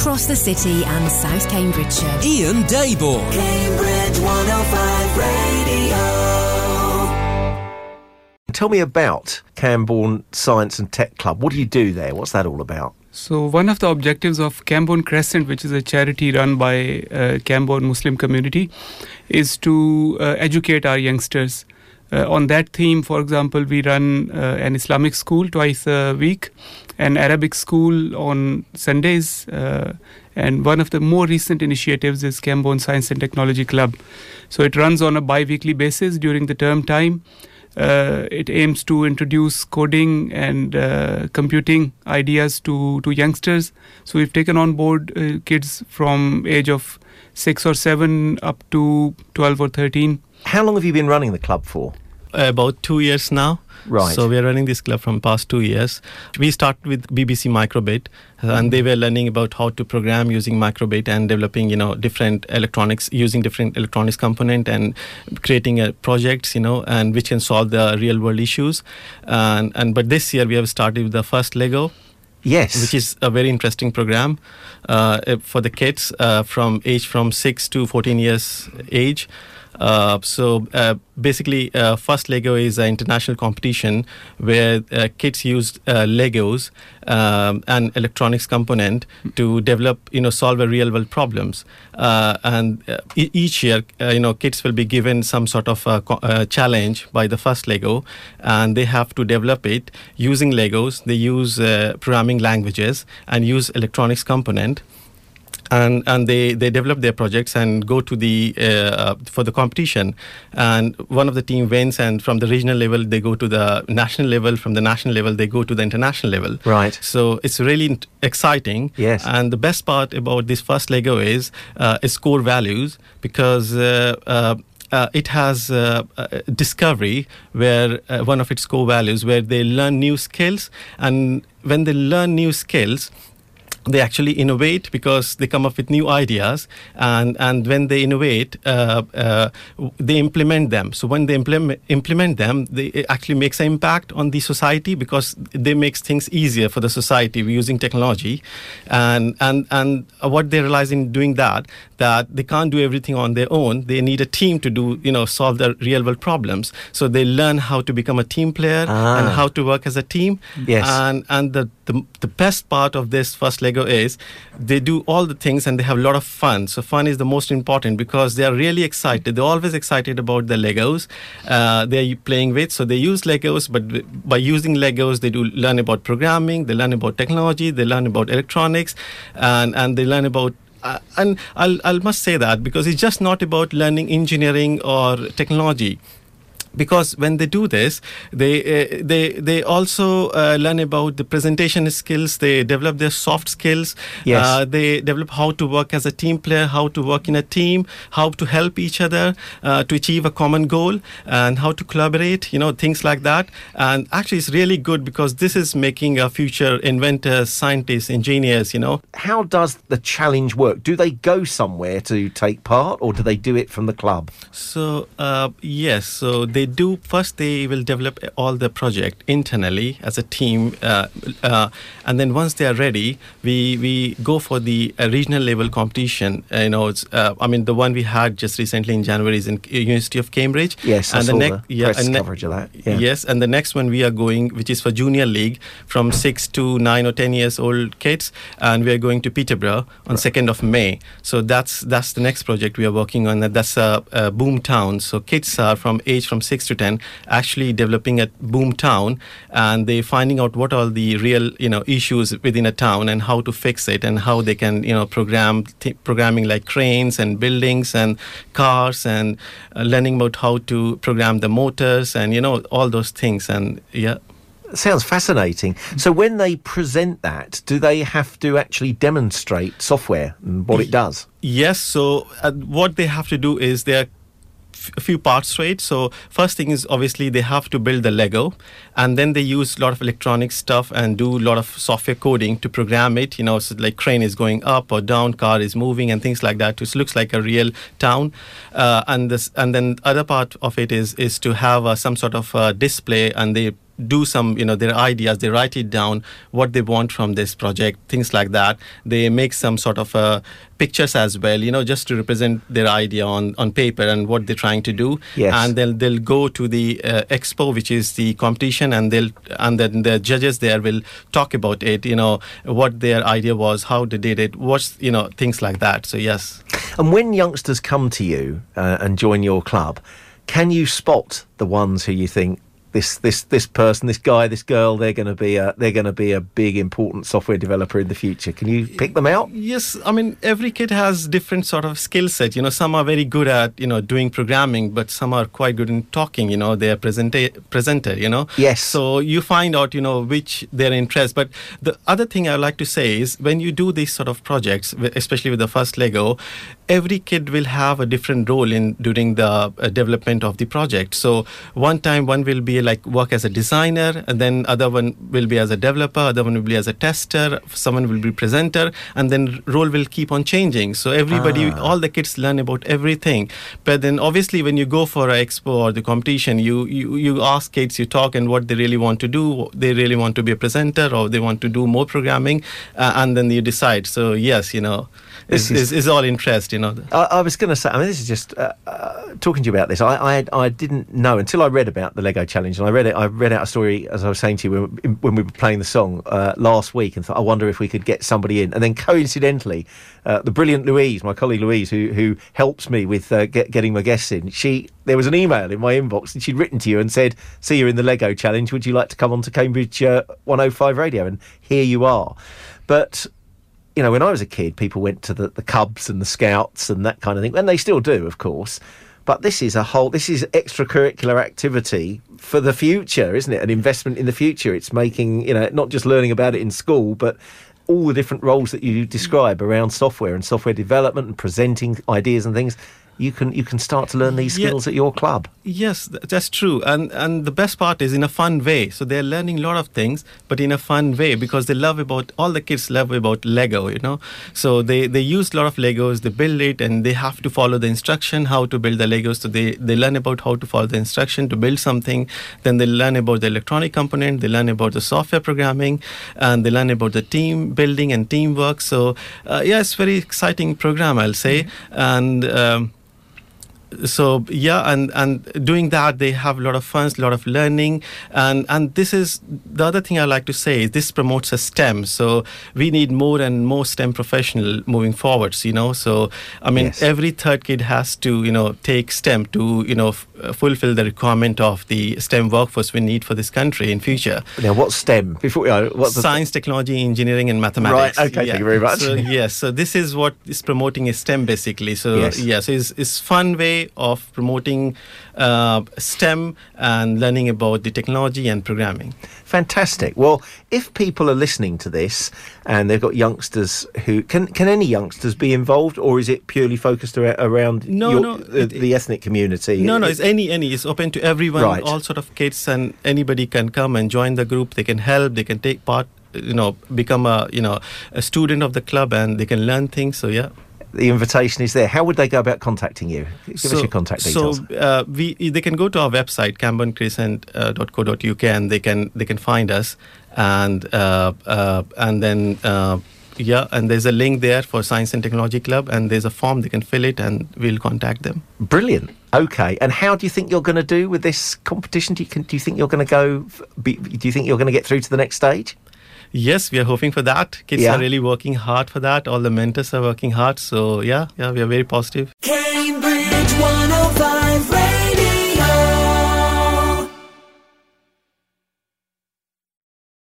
across the city and South Cambridgeshire. Ian Dayborn. Cambridge 105 Radio. Tell me about Camborne Science and Tech Club. What do you do there? What's that all about? So one of the objectives of Camborne Crescent, which is a charity run by Camborne Muslim community, is to educate our youngsters. On that theme, for example, we run an Islamic school twice a week, an Arabic school on Sundays, and one of the more recent initiatives is Camborne Science and Technology Club. So it runs on a bi-weekly basis during the term time. It aims to introduce coding and computing ideas to youngsters. So we've taken on board kids from age of 6 or 7 up to 12 or 13. How long have you been running the club for? About 2 years now. Right. So we are running this club from past 2 years. We started with BBC Microbit, and they were learning about how to program using Microbit and developing, different electronics, using different electronics component and creating projects, and which can solve the real world issues. But this year we have started with the first Lego. Yes. Which is a very interesting program for the kids from 6 to 14 years age. Basically, first Lego is an international competition where kids use Legos and electronics component to develop, solve a real world problems. Each year, kids will be given some sort of challenge by the first Lego, and they have to develop it using Legos. They use programming languages and use electronics component. And they develop their projects and go to the for the competition, and one of the team wins, and from the regional level they go to the national level, from the national level they go to the international level. Right. So it's really exciting. Yes. And the best part about this first Lego is its core values, because it has discovery, where one of its core values, where they learn new skills, and when they learn new skills, they actually innovate because they come up with new ideas, and when they innovate, they implement them. So when they implement them, it actually makes an impact on the society, because they make things easier for the society using technology. And what they realize in doing that they can't do everything on their own. They need a team to do, solve the real world problems. So they learn how to become a team player and how to work as a team. Yes. And the best part of this first Lego is they do all the things and they have a lot of fun. So fun is the most important, because they are really excited. They're always excited about the Legos they're playing with. So they use Legos, but by using Legos, they do learn about programming, they learn about technology, they learn about electronics, and they learn about and I must say that, because it's just not about learning engineering or technology. Because when they do this, they also learn about the presentation skills. They develop their soft skills. Yes. They develop how to work as a team player, how to work in a team, how to help each other to achieve a common goal, and how to collaborate. Things like that. And actually, it's really good, because this is making a future inventors, scientists, engineers. How does the challenge work? Do they go somewhere to take part, or do they do it from the club? So yes. So they will develop all the project internally as a team, and then once they are ready, we go for the regional level competition. It's the one we had just recently in January is in University of Cambridge. Yes, I saw the press coverage of that. Yeah. Yes, and the next one we are going, which is for junior league from 6 to 9 or 10 years old kids, and we are going to Peterborough on 2nd of May. So that's the next project we are working on. That's Boom Town. So kids are from 6 to 10 actually developing a boom town, and they finding out what are the real issues within a town and how to fix it, and how they can programming like cranes and buildings and cars, and learning about how to program the motors and all those things. And yeah. Sounds fascinating. So when they present that, do they have to actually demonstrate software and what it does? Yes. So what they have to do is a few parts to it. So first thing is, obviously they have to build the Lego, and then they use a lot of electronic stuff and do a lot of software coding to program it. So like crane is going up or down, car is moving, and things like that. It looks like a real town. And then other part of it is to have some sort of display, and they do some, their ideas. They write it down, what they want from this project, things like that. They make some sort of pictures as well, just to represent their idea on paper and what they're trying to do. Yes. And they'll go to the expo, which is the competition, and then the judges there will talk about it, what their idea was, how they did it, things like that. So yes. And when youngsters come to you and join your club, can you spot the ones who you think, this person, this guy, this girl, they're going to be a big important software developer in the future? Can you pick them out? Yes, I mean every kid has different sort of skill set. Some are very good at doing programming, but some are quite good in talking. They're presenter. Yes. So you find out which their interest. But the other thing I like to say is when you do these sort of projects, especially with the first Lego, every kid will have a different role during the development of the project. So one will be like work as a designer, and then other one will be as a developer, other one will be as a tester, someone will be presenter, and then role will keep on changing. So everybody, all the kids learn about everything. But then obviously when you go for an expo or the competition, you ask kids, you talk and what they really want to do. They really want to be a presenter or they want to do more programming, and then you decide. So yes, it's all interest. I was going to say, this is just talking to you about this. I didn't know until I read about the Lego Challenge, and I read out a story, as I was saying to you when we were playing the song last week, and thought, I wonder if we could get somebody in. And then coincidentally, the brilliant Louise, my colleague Louise, who helps me with getting my guests in, there was an email in my inbox, and she'd written to you and said, "See you in the Lego Challenge. Would you like to come on to Cambridge 105 Radio?" And here you are. But when I was a kid, people went to the Cubs and the Scouts and that kind of thing, and they still do, of course. But this is extracurricular activity for the future, isn't it? An investment in the future. It's making, not just learning about it in school, but all the different roles that you describe around software and software development and presenting ideas and things. You can start to learn these skills at your club. Yes, that's true. And the best part is in a fun way. So they're learning a lot of things, but in a fun way, because all the kids love about Lego, So they use a lot of Legos, they build it, and they have to follow the instruction, how to build the Legos. So they learn about how to follow the instruction to build something. Then they learn about the electronic component, they learn about the software programming, and they learn about the team building and teamwork. So it's a very exciting program, I'll say. And so and doing that, they have a lot of fun, a lot of learning, and this is the other thing I like to say is this promotes a STEM. So we need more and more STEM professional moving forwards. So Yes. Every third kid has to take STEM to fulfill the requirement of the STEM workforce we need for this country in future. Now, what's STEM? What's Science, technology, engineering, and mathematics. Right. Okay. Thank you very much. So this is what is promoting is STEM basically. So Yes. It's fun way of promoting STEM and learning about the technology and programming. Fantastic. Well, if people are listening to this and they've got youngsters who can any youngsters be involved, or is it purely focused around the ethnic community? No, it's any. It's open to everyone, right. All sort of kids, and anybody can come and join the group. They can help. They can take part. Become a student of the club, and they can learn things. So yeah. The invitation is there. How would they go about contacting you? Give us your contact details. So they can go to our website camboncrescent.co.uk, and they can find us, and then and there's a link there for Science and Technology Club, and there's a form they can fill it, and we'll contact them. Brilliant. Okay. And how do you think you're going to do with this competition? Do you think you're going to go? Do you think you're going to get through to the next stage? Yes, we are hoping for that. Kids are really working hard for that. All the mentors are working hard. So, we are very positive. Cambridge 105